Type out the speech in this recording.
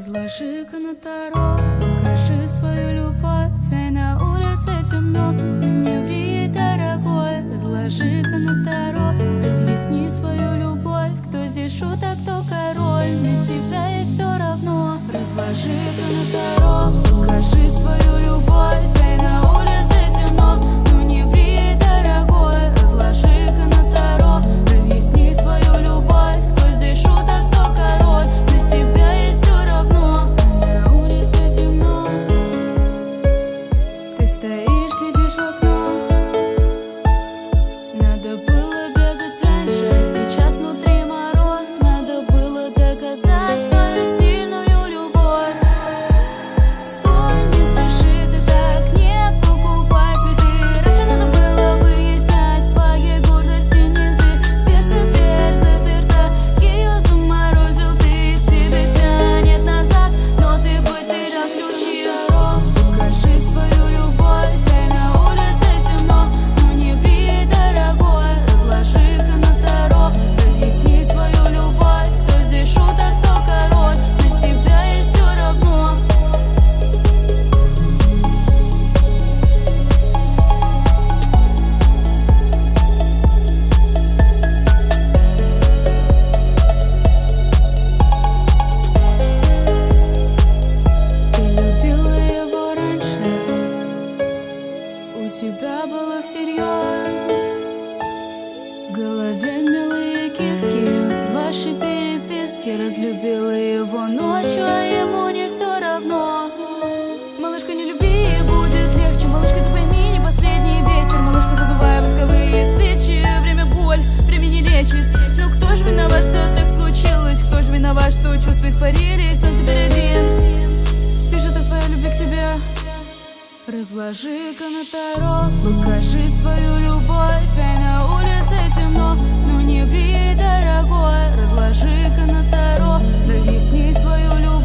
Разложи-ка на таро, покажи свою любовь. Эй, на улице темно, ты не ври, дорогой. Разложи-ка на таро, разъясни свою любовь. Кто здесь шуток, кто король, на тебя и все равно. Разложи-ка на таро, покажи свою любовь. Эй, на улице темно, ну не ври, дорогой. Разложи-ка на таро, разъясни свою любовь. Кто здесь шуток, кто король, на тебя и все равно. На улице темно, ты стоишь, глядишь в окно. Надо было бегать раньше, а сейчас внутри мороз. Надо было доказать свою сильную любовь. Стой, не спеши, ты так не покупай цветы. Раньше надо было выяснять своей гордости низы. В сердце дверь заперта, ее заморозил ты. Тебя тянет назад, но ты потерял ключи. Покажи свою любовь. Эй, на улице темно, ну не ври, дорогой. Разложи-ка на таро, разъясни свою любовь. Кто здесь шуток, кто король, на тебя и все равно. Ты любила его раньше, у тебя было всерьез. В голове милые кивки, ваши переписки. Разлюбила его ночью, а ему не все равно. Малышка, не люби, будет легче. Малышка, ты пойми, не последний вечер. Малышка, задувая восковые свечи. Время боль, время не лечит. Но кто же виноват, что так случилось? Кто же виноват, что чувства испарились? Он теперь один, пишет о своей любви к тебе. Разложи-ка на таро, покажи свою любовь. Эй, на улице темно, ну не ври, дорогой. Разложи-ка на таро, разъясни свою любовь.